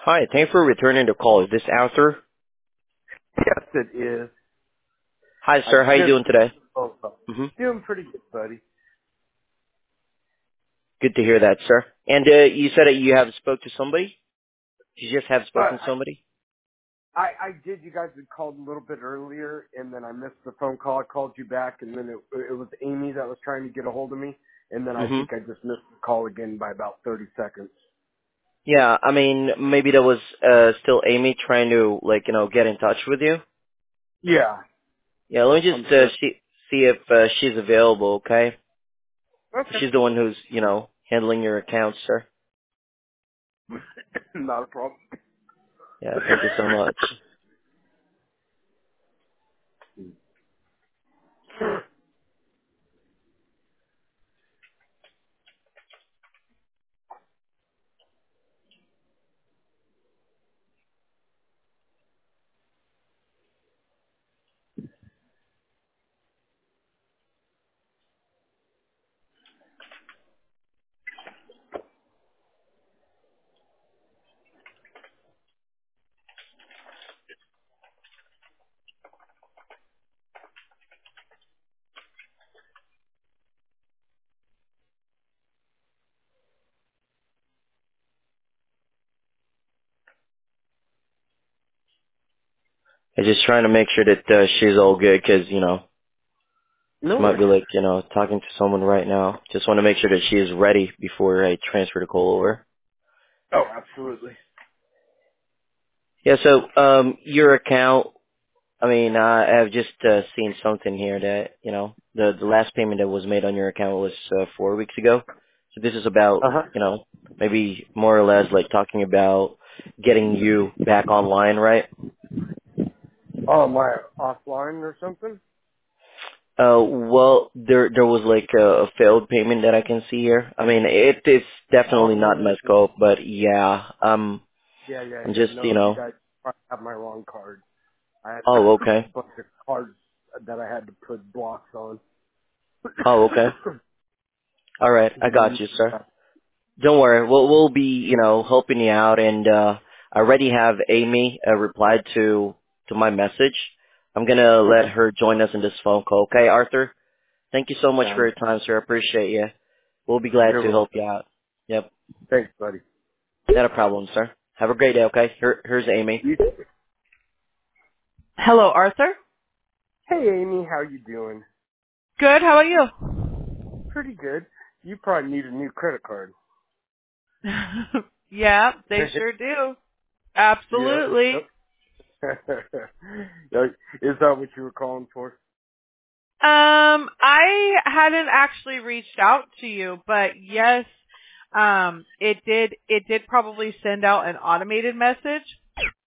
Hi, thanks for returning the call. Is this Arthur? Yes, it is. Hi, I sir. How you just doing today? oh, hmm doing pretty good, buddy. Good to hear that, sir. And you said that you have spoke to somebody? You just have But spoken to somebody? I did. You guys had called a little bit earlier, and then I missed the phone call. I called you back, and then it was Amy that was trying to get a hold of me, and then I hmm think I just missed the call again by about 30 seconds. Yeah, I mean, maybe that was still Amy trying to, get in touch with you. Yeah, Yeah, let me I'm just sure. see if she's available, okay? Okay, She's the one who's, handling your account, sir. not a problem. Yeah, thank you so much. I'm just trying to make sure that she's all good because, No she might worries. be talking to someone right now. Just want to make sure that she is ready before I transfer the call over. Oh, absolutely. Yeah, so your account, I mean, I've just seen something here that, the last payment that was made on your account was 4 weeks ago. So this is about, Uh huh. maybe more or less like talking about getting you back online, right? Oh, am I offline or something? Well, there was like a failed payment that I can see here. I mean, it is definitely not my Oh, scope, but yeah, yeah, yeah, I'm yeah. just, No, you guys probably have my wrong card. I had oh, a okay. bunch of cards that I had to put blocks on. Oh, okay. All right, I got you, sir. Don't worry, we'll be, helping you out, and I already have Amy replied to my message. I'm gonna let Okay. her join us in this phone call. Okay, Arthur? Thank you so much for Sounds your time, sir. I appreciate you. We'll be glad You're to help welcome. you out. Yep, Thanks, buddy. not a problem, sir. Have a great day. Okay, here's Amy. You, Hello, Arthur. hey, Amy, how you doing? Good. How are Pretty good. You probably need a new credit card. you? Yeah, they sure do. Absolutely. Yep. Is that what you were calling for? I hadn't actually reached out to you, but yes, it did probably send out an automated message.